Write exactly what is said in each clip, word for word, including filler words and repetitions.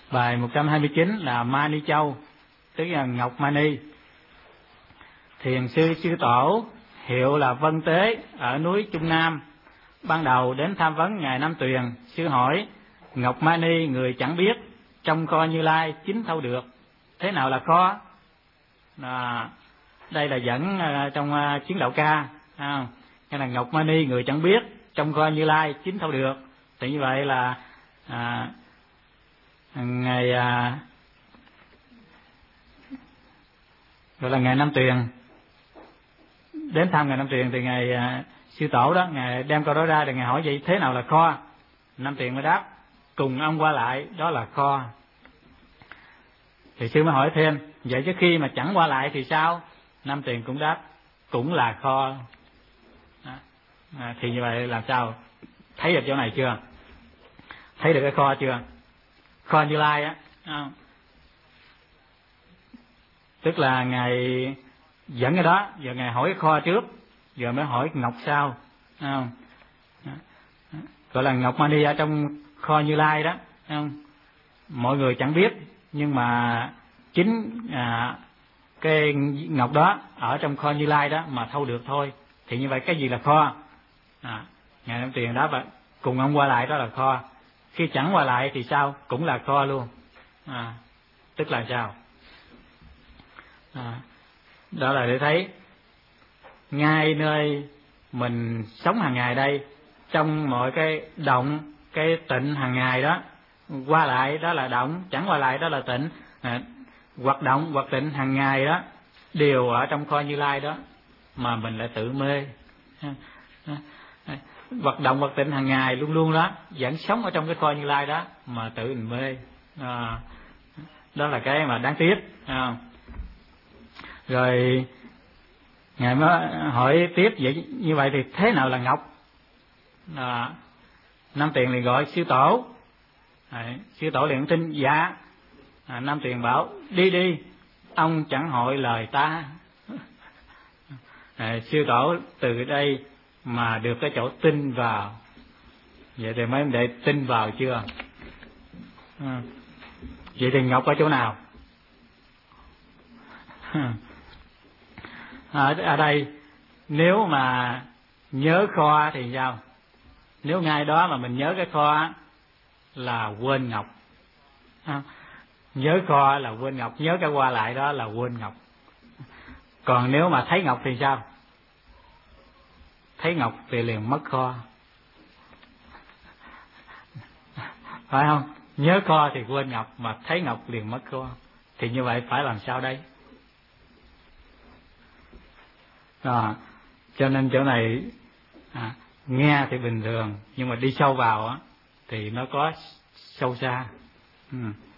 Bài một trăm hai mươi chín là Mani Châu, tức là ngọc mani. Thiền sư Sư Tổ, hiệu là Vân Tế, ở núi Trung Nam, ban đầu đến tham vấn ngài Nam Tuyền. Sư hỏi: ngọc mani người chẳng biết, trong kho Như Lai chính thâu được, thế nào là kho? À, đây là dẫn trong uh, Chiến Đạo Ca. À, cái là ngọc mani người chẳng biết, trong kho Như Lai chính thâu được. Thì như vậy là à, ngày à, gọi là ngài Nam Tuyền đến thăm ngài Nam Tuyền, thì ngài à, Sư Tổ đó, ngài đem câu đó ra, thì ngài hỏi vậy thế nào là kho? Nam Tuyền mới đáp: cùng ông qua lại đó là kho. Thì sư mới hỏi thêm: vậy chứ khi mà chẳng qua lại thì sao? Nam Tuyền cũng đáp: cũng là kho. À, thì như vậy làm sao? Thấy được chỗ này chưa? Thấy được cái kho chưa? Kho Như Lai á, tức là ngài dẫn cái đó, giờ ngài hỏi cái kho trước, giờ mới hỏi ngọc sau, không? Gọi là ngọc mani ở trong kho Như Lai đó, không? Mọi người chẳng biết, nhưng mà chính à, cái ngọc đó ở trong kho Như Lai đó mà thâu được thôi. Thì như vậy cái gì là kho? À, ngài Nam Tuyền đáp vậy: cùng ông qua lại đó là kho. Khi chẳng qua lại thì sao? Cũng là kho luôn. À, tức là sao? À, đó là để thấy ngay nơi mình sống hàng ngày đây, trong mọi cái động, cái tịnh hàng ngày đó, qua lại đó là động, chẳng qua lại đó là tịnh. À, hoạt động hoặc tịnh hàng ngày đó đều ở trong kho Như Lai đó, mà mình lại tự mê. Hoạt động hoặc tịnh hàng ngày luôn luôn đó vẫn sống ở trong cái kho Như Lai đó, mà tự mình mê. À, đó là cái mà đáng tiếc. À, rồi ngài mới hỏi tiếp: vậy như vậy thì thế nào là ngọc? À, Nam Tuyền liền gọi Sư Tổ. À, Sư Tổ liền tin: dạ. À, Nam Tuyền bảo: đi đi, ông chẳng hỏi lời ta. À, Sư Tổ từ đây mà được cái chỗ tin vào. Vậy thì mấy em đệ tin vào chưa? À, vậy thì ngọc ở chỗ nào? Ở, ở đây nếu mà nhớ kho thì sao? Nếu ngay đó mà mình nhớ cái kho là quên ngọc. À, nhớ kho là quên ngọc, nhớ cái qua lại đó là quên ngọc. Còn nếu mà thấy ngọc thì sao? Thấy ngọc thì liền mất kho, phải không? Nhớ kho thì quên ngọc, mà thấy ngọc liền mất kho. Thì như vậy phải làm sao đây? À, cho nên chỗ này à, nghe thì bình thường, nhưng mà đi sâu vào á thì nó có sâu xa. Ừ.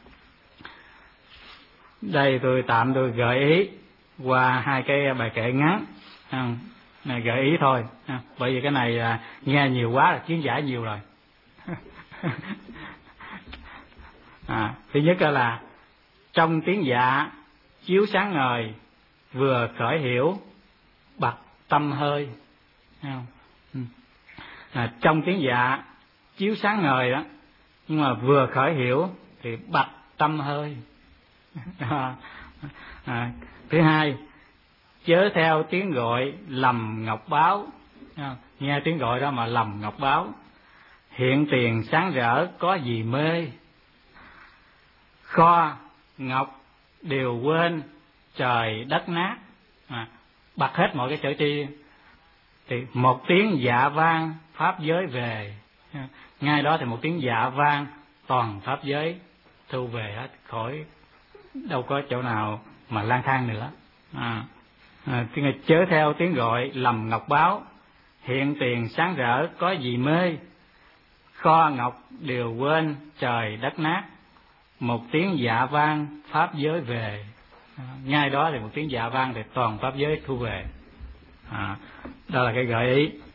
Đây tôi tạm tôi gợi ý qua hai cái bài kệ ngắn, à, này gợi ý thôi, à, bởi vì cái này à, nghe nhiều quá là kiến giải nhiều rồi. À, thứ nhất là trong tiếng dạ chiếu sáng ngời, vừa khởi hiểu bặt tâm hơi. À, trong tiếng dạ chiếu sáng ngời đó, nhưng mà vừa khởi hiểu thì bặt tâm hơi. À, à, thứ hai, chớ theo tiếng gọi lầm ngọc báo. À, nghe tiếng gọi đó mà lầm ngọc báo. Hiện tiền sáng rỡ có gì mê, kho ngọc đều quên trời đất nát. À, bặt hết mọi cái sở tri, thì một tiếng dạ vang pháp giới về. À, ngay đó thì một tiếng dạ vang toàn pháp giới thu về hết, khỏi đâu có chỗ nào mà lang thang nữa. À, à, chớ theo tiếng gọi lầm ngọc báo. Hiện tiền sáng rỡ có gì mê, kho ngọc đều quên trời đất nát. Một tiếng dạ vang pháp giới về. À, ngay đó thì một tiếng dạ vang thì toàn pháp giới thu về. À, đó là cái gợi ý.